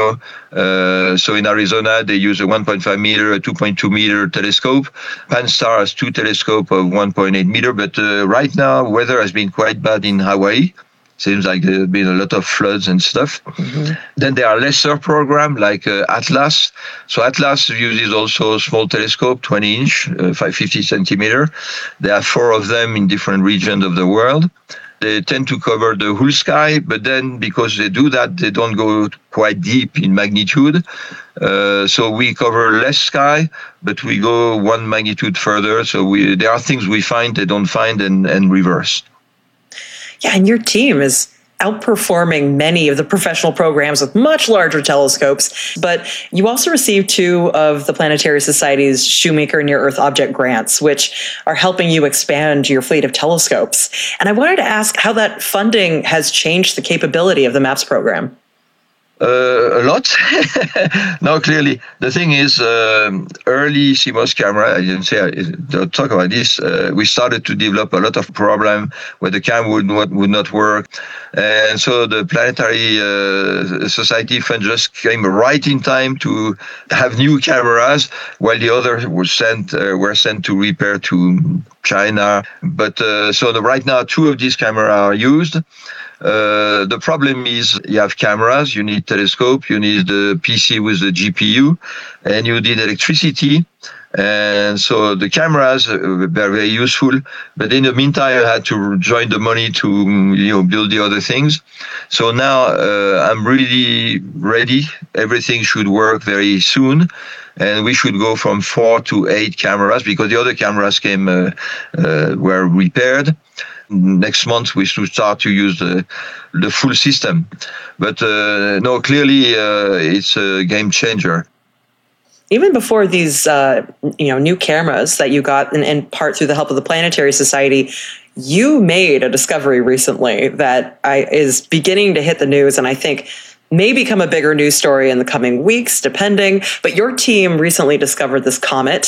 S4: in Arizona, they use a 1.5 meter, a 2.2 meter telescope. Pan-STARRS has 2 telescopes of 1.8 meter, but right now, weather has been quite bad in Hawaii. Seems like there have been a lot of floods and stuff. Mm-hmm. Then there are lesser programs like Atlas. So Atlas uses also a small telescope, 20-inch, 550 centimeter. There are 4 of them in different regions of the world. They tend to cover the whole sky, but then because they do that, they don't go quite deep in magnitude. So we cover less sky, but we go 1 magnitude further. So there are things we find they don't find, and reverse.
S1: Yeah, and your team is outperforming many of the professional programs with much larger telescopes. But you also received 2 of the Planetary Society's Shoemaker Near-Earth Object grants, which are helping you expand your fleet of telescopes. And I wanted to ask how that funding has changed the capability of the MAPS program.
S4: A lot. No, clearly. The thing is, early CMOS camera, I didn't say, don't talk about this, we started to develop a lot of problem where the camera would not work. And so the Planetary Society Fund just came right in time to have new cameras, while the others were sent to repair to China. But right now, 2 of these cameras are used. The problem is you have cameras, you need telescope, you need the PC with the GPU, and you need electricity. And so the cameras were very useful, but in the meantime, I had to join the money to build the other things. So now I'm really ready. Everything should work very soon, and we should go from 4 to 8 cameras because the other cameras were repaired. Next month we should start to use the full system. But no, clearly it's a game changer.
S1: Even before these new cameras that you got in part through the help of the Planetary Society, you made a discovery recently that is beginning to hit the news, and I think may become a bigger news story in the coming weeks, depending. But your team recently discovered this comet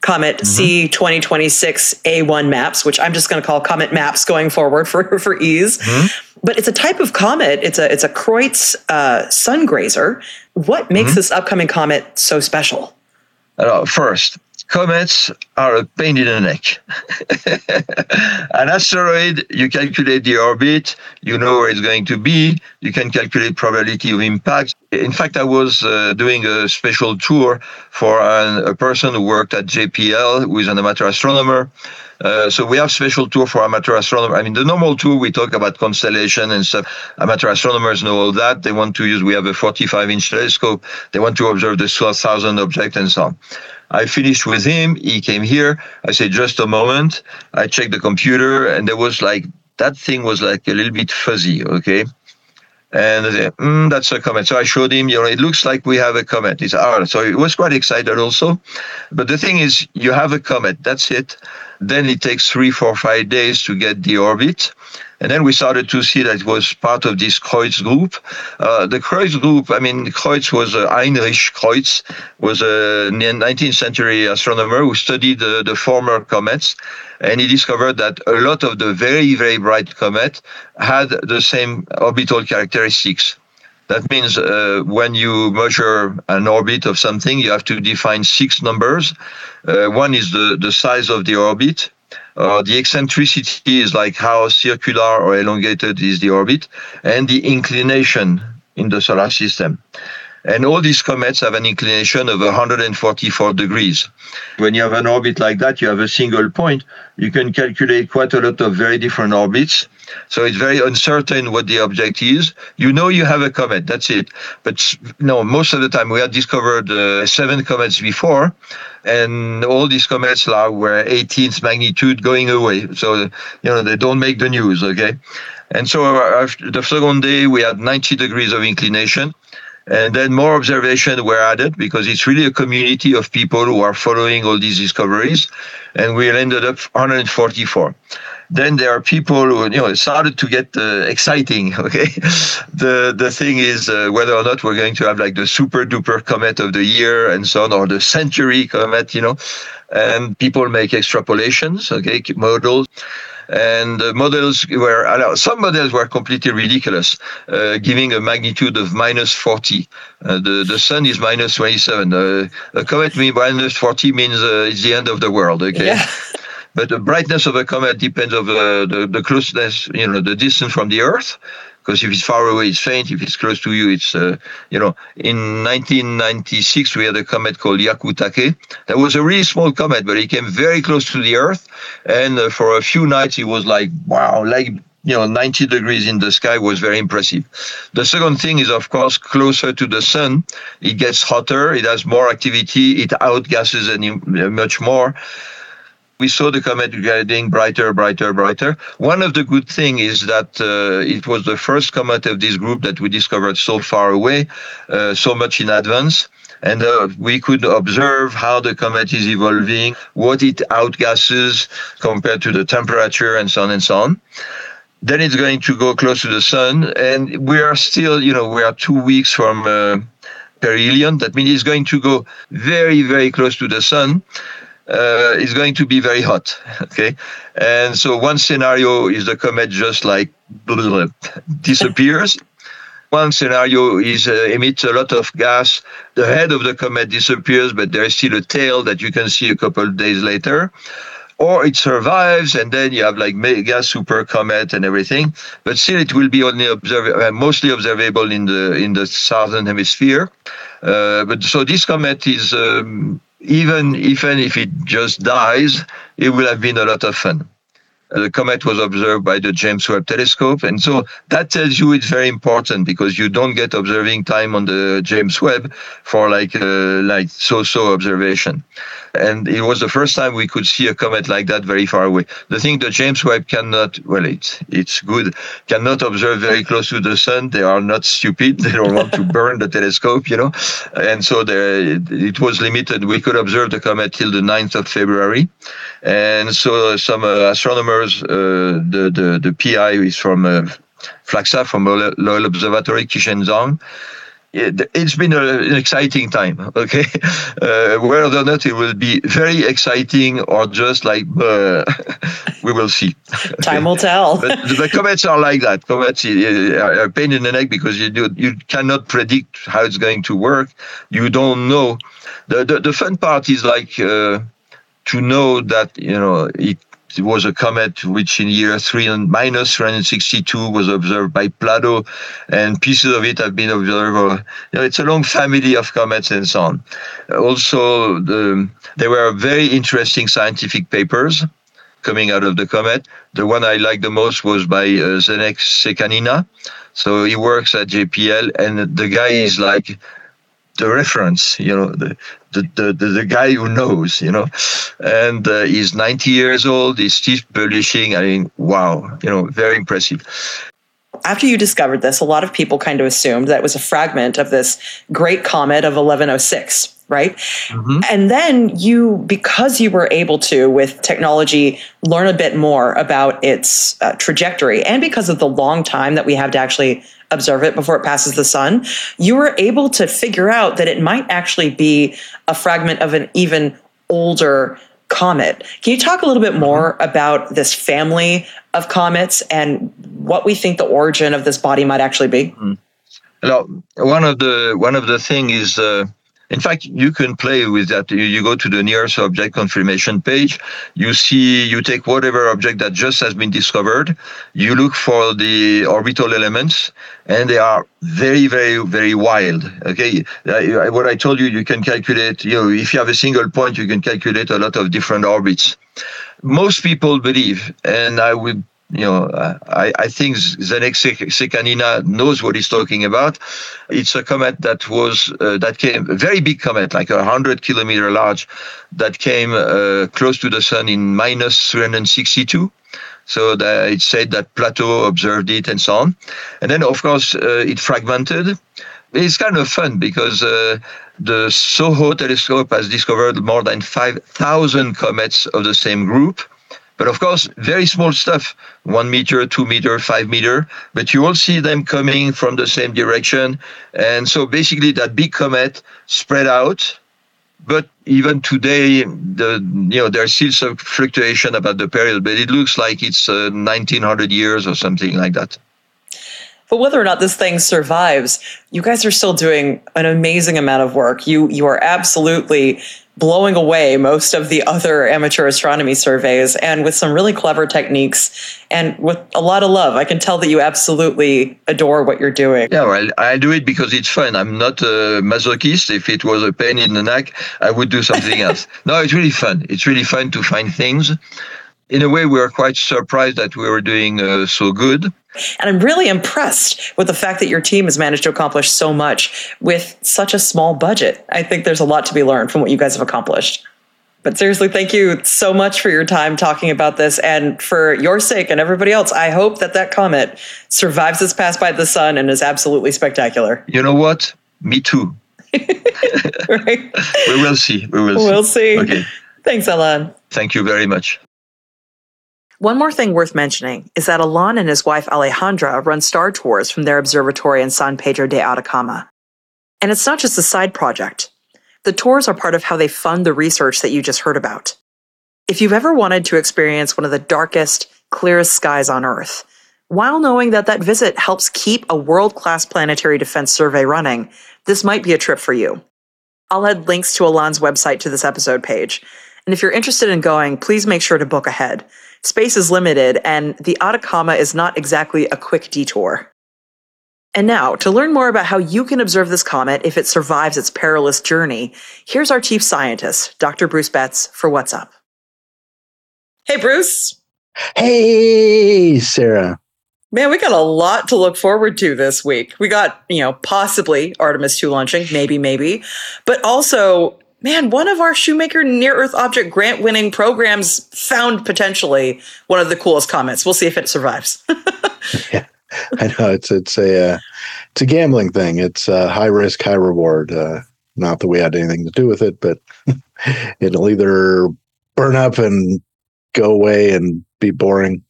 S1: C2026 A1 MAPS, which I'm just going to call Comet MAPS going forward for ease. Mm-hmm. But it's a type of comet. It's a Kreutz sun grazer. What makes this upcoming comet so special?
S4: First, comets are a pain in the neck. An asteroid, you calculate the orbit, you know where it's going to be, you can calculate probability of impact. In fact, I was doing a special tour for a person who worked at JPL, who is an amateur astronomer. So we have special tour for amateur astronomers. I mean, the normal tour, we talk about constellation and stuff. Amateur astronomers know all that. They want to use, we have a 45-inch telescope. They want to observe the 12,000 objects and so on. I finished with him. He came here. I said, just a moment. I checked the computer, and there was like, that thing was like a little bit fuzzy, okay? And I said, that's a comet. So I showed him, it looks like we have a comet. He said, so he was quite excited also. But the thing is, you have a comet, that's it. Then it takes 3, 4, 5 days to get the orbit. And then we started to see that it was part of this Kreutz group. The Kreutz group, Kreutz was Heinrich Kreutz, was a 19th century astronomer who studied the former comets. And he discovered that a lot of the very, very bright comets had the same orbital characteristics. That means when you measure an orbit of something, you have to define 6 numbers. One is the size of the orbit. The eccentricity is like how circular or elongated is the orbit, and the inclination in the solar system. And all these comets have an inclination of 144 degrees. When you have an orbit like that, you have a single point. You can calculate quite a lot of very different orbits. So it's very uncertain what the object is. You know you have a comet, that's it. But no, most of the time we had discovered 7 comets before, and all these comets were 18th magnitude going away. So, they don't make the news, okay? And so after the second day, we had 90 degrees of inclination. And then more observations were added because it's really a community of people who are following all these discoveries. And we ended up 144. Then there are people who, it started to get exciting, okay? The thing is whether or not we're going to have like the super duper comet of the year and so on, or the century comet, and people make extrapolations, okay, models. And some models were completely ridiculous, giving a magnitude of minus 40. The sun is minus 27. A comet minus 40 means it's the end of the world, okay? Yeah. But the brightness of a comet depends on the closeness, the distance from the Earth. Because if it's far away, it's faint. If it's close to you, it's, in 1996, we had a comet called Hyakutake. That was a really small comet, but it came very close to the Earth. And for a few nights, it was like, wow, 90 degrees in the sky was very impressive. The second thing is, of course, closer to the sun, it gets hotter, it has more activity, it outgasses much more. We saw the comet getting brighter, brighter, brighter. One of the good things is that it was the first comet of this group that we discovered so far away, so much in advance. And we could observe how the comet is evolving, what it outgasses compared to the temperature, and so on and so on. Then it's going to go close to the sun. And we are still, we are 2 weeks from perihelion. That means it's going to go very, very close to the sun. Is going to be very hot, okay? And so one scenario is the comet just disappears. One scenario is emits a lot of gas. The head of the comet disappears, but there is still a tail that you can see a couple of days later. Or it survives, and then you have like mega super comet and everything. But still, it will be only mostly observable in the southern hemisphere. But so this comet is. Even if it just dies, it will have been a lot of fun. The comet was observed by the James Webb Telescope, and so that tells you it's very important because you don't get observing time on the James Webb for like so-so observation. And it was the first time we could see a comet like that very far away. The thing the James Webb cannot, it's good, cannot observe very close to the sun. They are not stupid. They don't want to burn the telescope, And so it was limited. We could observe the comet till the 9th of February. And so some astronomers, the PI is from Flaxa, from Loyal Observatory, Qishen Zhang. It's been an exciting time, okay? Whether or not it will be very exciting or just like, we will see.
S1: Time will tell.
S4: But the comets are like that. Comets are a pain in the neck because you cannot predict how it's going to work. You don't know. The fun part is like to know that, it was a comet which in year minus 362 was observed by Plato, and pieces of it have been observed. It's a long family of comets and so on. Also, there were very interesting scientific papers. coming out of the comet. The one I liked the most was by Zdeněk Šekanina. So he works at JPL, and the guy is like the reference, the guy who knows, and he's 90 years old. He's still publishing. I mean, wow, very impressive.
S1: After you discovered this, a lot of people kind of assumed that it was a fragment of this great comet of 1106, right? Mm-hmm. And then because you were able to, with technology, learn a bit more about its trajectory, and because of the long time that we have to actually observe it before it passes the sun, you were able to figure out that it might actually be a fragment of an even older comet. Can you talk a little bit more about this family of comets and what we think the origin of this body might actually be?
S4: Now, one of the thing is, in fact, you can play with that. You go to the nearest object confirmation page. You take whatever object that just has been discovered. You look for the orbital elements, and they are very, very, very wild. Okay, what I told you, you can calculate. If you have a single point, you can calculate a lot of different orbits. Most people believe, and I would. I think Zdeněk Šekanina knows what he's talking about. It's a comet that came, a very big comet, like 100 kilometer large, that came close to the sun in minus 362. So it said that Plato observed it and so on. And then, of course, it fragmented. It's kind of fun because the SOHO telescope has discovered more than 5,000 comets of the same group. But of course, very small stuff, 1 meter, 2 meter, 5 meter, but you all see them coming from the same direction. And so basically that big comet spread out. But even today, there's still some fluctuation about the period, but it looks like it's 1900 years or something like that.
S1: But whether or not this thing survives, you guys are still doing an amazing amount of work. You are absolutely blowing away most of the other amateur astronomy surveys, and with some really clever techniques and with a lot of love. I can tell that you absolutely adore what you're doing.
S4: Yeah, well, I do it because it's fun. I'm not a masochist. If it was a pain in the neck, I would do something else. No, it's really fun. It's really fun to find things. In a way, we are quite surprised that we were doing so good.
S1: And I'm really impressed with the fact that your team has managed to accomplish so much with such a small budget. I think there's a lot to be learned from what you guys have accomplished. But seriously, thank you so much for your time talking about this. And for your sake and everybody else, I hope that comet survives its pass by the sun and is absolutely spectacular.
S4: You know what? Me too.
S1: Right?
S4: We will see.
S1: We'll see.
S4: Okay.
S1: Thanks, Alain.
S4: Thank you very much.
S1: One more thing worth mentioning is that Alain and his wife Alejandra run star tours from their observatory in San Pedro de Atacama. And it's not just a side project. The tours are part of how they fund the research that you just heard about. If you've ever wanted to experience one of the darkest, clearest skies on Earth, while knowing that visit helps keep a world-class planetary defense survey running, this might be a trip for you. I'll add links to Alain's website to this episode page. And if you're interested in going, please make sure to book ahead. Space is limited, and the Atacama is not exactly a quick detour. And now, to learn more about how you can observe this comet if it survives its perilous journey, here's our chief scientist, Dr. Bruce Betts, for What's Up. Hey, Bruce.
S5: Hey, Sarah.
S1: Man, we got a lot to look forward to this week. We got, possibly Artemis 2 launching, maybe, but also, man, one of our Shoemaker Near-Earth Object grant-winning programs found potentially one of the coolest comets. We'll see if it survives.
S5: Yeah, I know it's a gambling thing. It's high risk, high reward. Not that we had anything to do with it, but it'll either burn up and go away and be boring,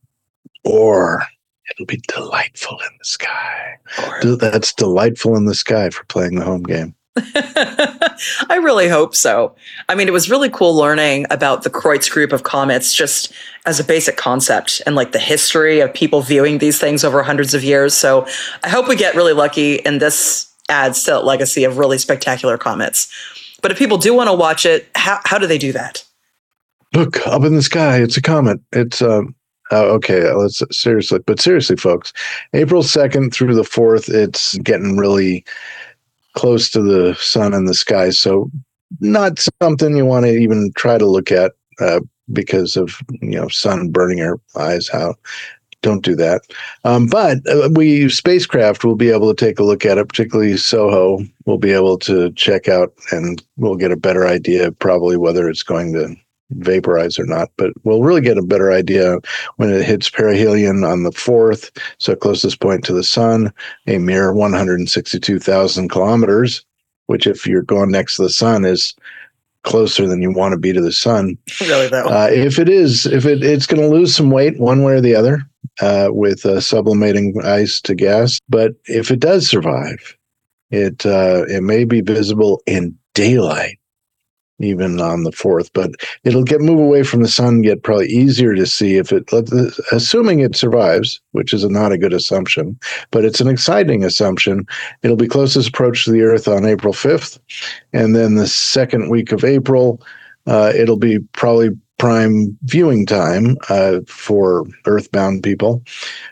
S5: or it'll be delightful in the sky. That's delightful in the sky for playing the home game.
S1: I really hope so. I mean, it was really cool learning about the Kreutz group of comets just as a basic concept and like the history of people viewing these things over hundreds of years. So I hope we get really lucky and this adds to that legacy of really spectacular comets. But if people do want to watch it, how do they do that?
S5: Look, up in the sky, it's a comet. It's okay, seriously, folks, April 2nd through the 4th, it's getting really close to the sun in the sky. So not something you want to even try to look at because of sun burning our eyes out. Don't do that. But spacecraft will be able to take a look at it, particularly SOHO. We'll be able to check out, and we'll get a better idea probably whether it's going to vaporize or not. But we'll really get a better idea when it hits perihelion on the 4th, so closest point to the sun, a mere 162,000 kilometers, which if you're going next to the sun is closer than you want to be to the sun.
S1: Really, though.
S5: If it's going to lose some weight one way or the other with sublimating ice to gas. But if it does survive, it may be visible in daylight, even on the 4th. But it'll move away from the sun, get probably easier to see assuming it survives, which is not a good assumption, but it's an exciting assumption. It'll be closest approach to the Earth on April 5th. And then the second week of April, it'll be probably prime viewing time for Earthbound people.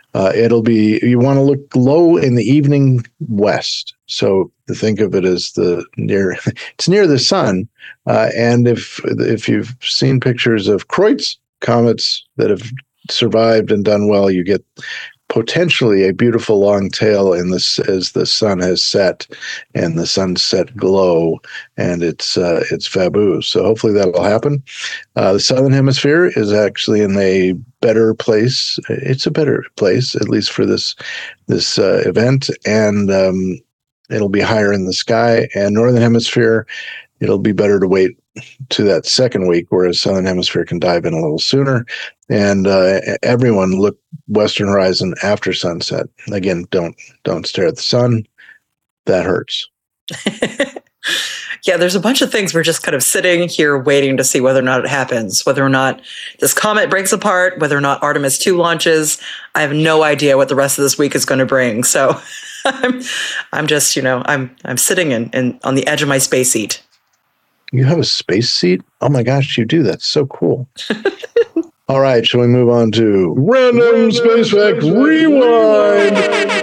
S5: You want to look low in the evening west. So to think of it as it's near the sun. And if you've seen pictures of Kreutz comets that have survived and done well, you get potentially a beautiful long tail as the sun has set and the sunset glow, and it's fabulous. So hopefully that'll happen. The southern hemisphere is actually in a better place. It's a better place, at least for this event, and it'll be higher in the sky. And northern hemisphere, it'll be better to wait to that second week, whereas southern hemisphere can dive in a little sooner. And everyone look western horizon after sunset. Again, don't stare at the sun. That hurts.
S1: Yeah, there's a bunch of things we're just kind of sitting here waiting to see whether or not it happens, whether or not this comet breaks apart, whether or not Artemis 2 launches. I have no idea what the rest of this week is going to bring. So I'm just, I'm sitting on the edge of my space seat.
S5: You have a space seat? Oh my gosh, you do. That's so cool. All right, shall we move on to Random Space Fact Rewind?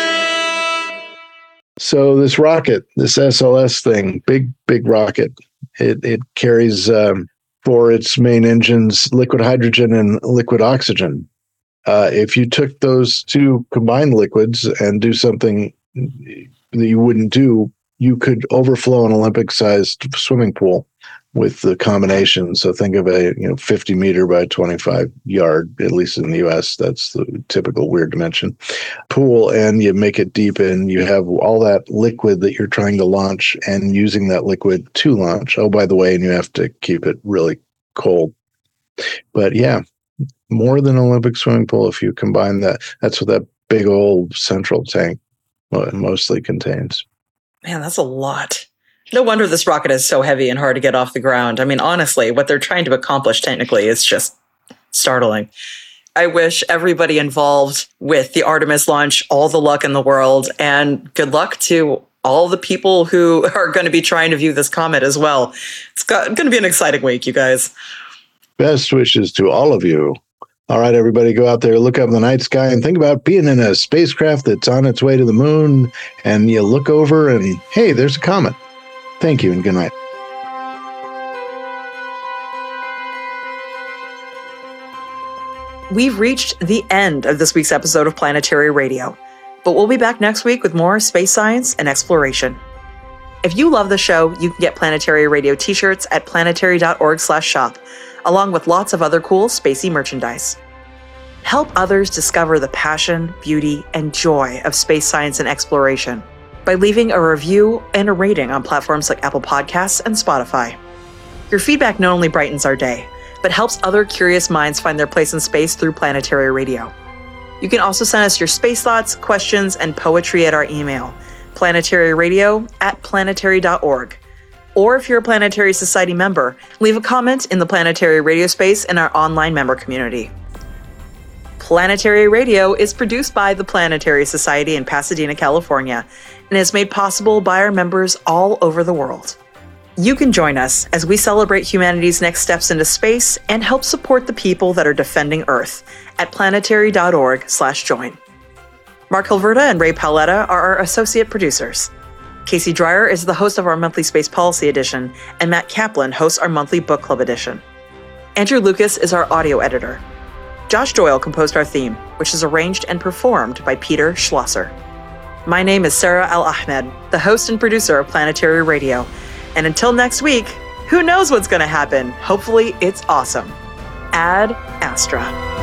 S5: So this rocket, this SLS thing, big rocket, it carries for its main engines liquid hydrogen and liquid oxygen. If you took those two combined liquids and do something that you wouldn't do, you could overflow an Olympic-sized swimming pool with the combination. So think of a 50 meter by 25 yard, at least in the U.S. That's the typical weird dimension pool, and you make it deep, and you have all that liquid that you're trying to launch, and using that liquid to launch. Oh, by the way, and you have to keep it really cold. But yeah, more than an Olympic swimming pool if you combine that. That's what that big old central tank mostly contains.
S1: Man, that's a lot. No wonder this rocket is so heavy and hard to get off the ground. I mean, honestly, what they're trying to accomplish technically is just startling. I wish everybody involved with the Artemis launch all the luck in the world, and good luck to all the people who are going to be trying to view this comet as well. It's going to be an exciting week, you guys.
S5: Best wishes to all of you. All right, everybody, go out there, look up in the night sky, and think about being in a spacecraft that's on its way to the moon, and you look over and, hey, there's a comet. Thank you, and good night.
S1: We've reached the end of this week's episode of Planetary Radio, but we'll be back next week with more space science and exploration. If you love the show, you can get Planetary Radio t-shirts at planetary.org/shop, along with lots of other cool spacey merchandise. Help others discover the passion, beauty, and joy of space science and exploration by leaving a review and a rating on platforms like Apple Podcasts and Spotify. Your feedback not only brightens our day, but helps other curious minds find their place in space through Planetary Radio. You can also send us your space thoughts, questions, and poetry at our email, planetaryradio@planetary.org. Or if you're a Planetary Society member, leave a comment in the Planetary Radio space in our online member community. Planetary Radio is produced by the Planetary Society in Pasadena, California, and is made possible by our members all over the world. You can join us as we celebrate humanity's next steps into space and help support the people that are defending Earth at planetary.org/join. Mark Hilverda and Ray Paoletta are our associate producers. Casey Dreyer is the host of our monthly Space Policy Edition, and Matt Kaplan hosts our monthly Book Club Edition. Andrew Lucas is our audio editor. Josh Doyle composed our theme, which is arranged and performed by Peter Schlosser. My name is Sarah Al-Ahmed, the host and producer of Planetary Radio. And until next week, who knows what's going to happen? Hopefully it's awesome. Ad Astra.